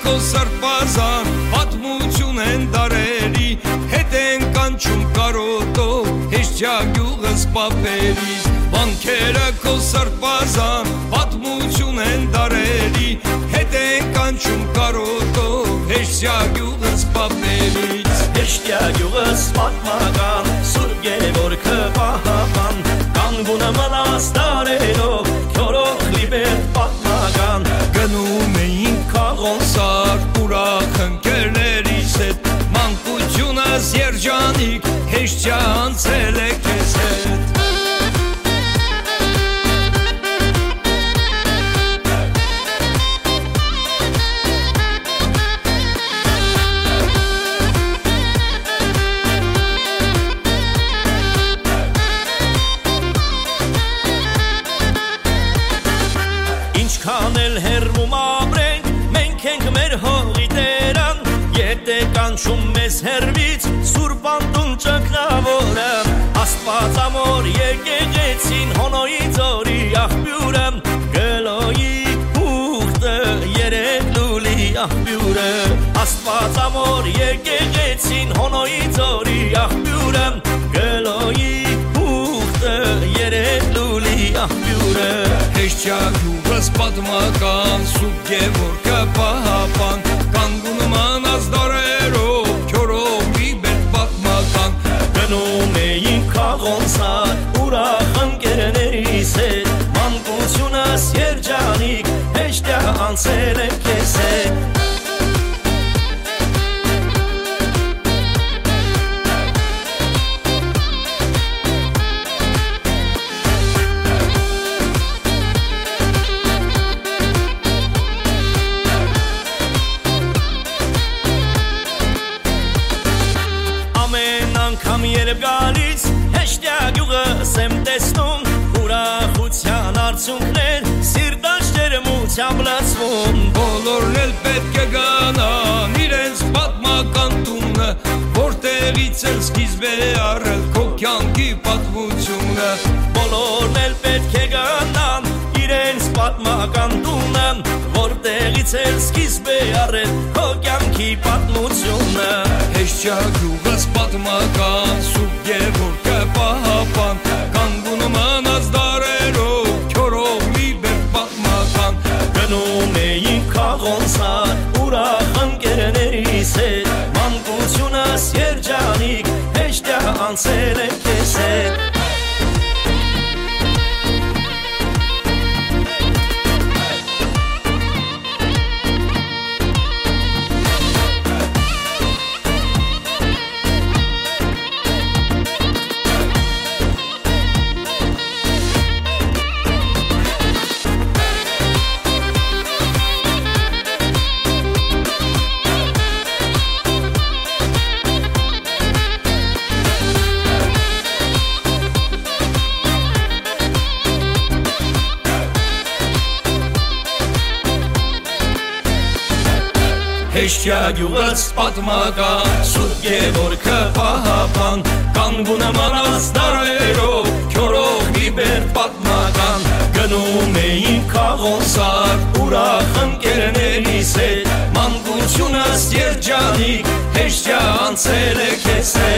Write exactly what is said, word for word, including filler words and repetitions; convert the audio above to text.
քո սրբազան պատմություն են դարերի հետ են կանչում կարոտով հեշտյագյուղս պապերից վանքերը քո սրբազան պատմություն են դարերի հետ են կանչում կարոտով հեշտյագյուղս պապերից հեշտյագյուղս պատմական Սուրբ Գևորգը պահապան կանգունը մնաց դարերով քյորող լիբեր պատմական գնում էին քաղոնսար ուրախ ընկերներիս հետ մանկությունս երջանիկ հեշտյա անցել է քեզ հետ Ինչքան էլ հեռվում ապրենք, մենք ենք մեր հողի տերան Ետ է կանչում մեզ հեռվից, սուրբ անտուն ճգնավորը Աստված ամոր եկեղեցին, հոնոյի ձորի աղբյուրը Գլոյի ուղտը, երեք լուլի աղբյուրը Աստված ամոր եկեղեցին, հոնոյի ձորի աղբյուրը Գլոյի ուղտը, երեք լուլի աղբյուրը Հեշտյագյուղս պատմական Սուրբ Գևորգը պահապան կանգունում անած դարերով քյորով լիբեր պատմական գնում էին քաղոնսար ուրախ ընկերներիս հետ մանկությունս երջանիկ հեշտյա անցել է քեզ հետ Անգամ երբ գալիս հեշտյագյուղս եմ տեսնում ուրախության արցունքներ սիրտաշ ջերմությամբ լացվում Բոլորն էլ պետք է գանան իրենց պատմական տունը որտեղից էլ սկիզբ է առել քո կյանքի պատմությունը Բոլորն էլ պետք է գանան իրենց պատմական տունը որտեղից էլ սկիզբ է առել քո կյանքի պատմությունը Հեշտյագյուղս պատմական Սուրբ Գևորգը պահապան կանգունում անած դարերով քյորով լիբեր պատմական գնում էին քաղոնսար ուրախ ընկերներիս հետ մանկությունս երջանիկ հեշտյա անցել է քեզ հետ Հեշտյագյուղս պատմական Սուրբ Գևորգը պահապան կանգունում անած դարերով քյորով լիբեր պատմական գնում էին քաղոնսար ուրախ ընկերներիս հետ մանկությունս երջանիկ հեշտյա անցել է քեզ հետ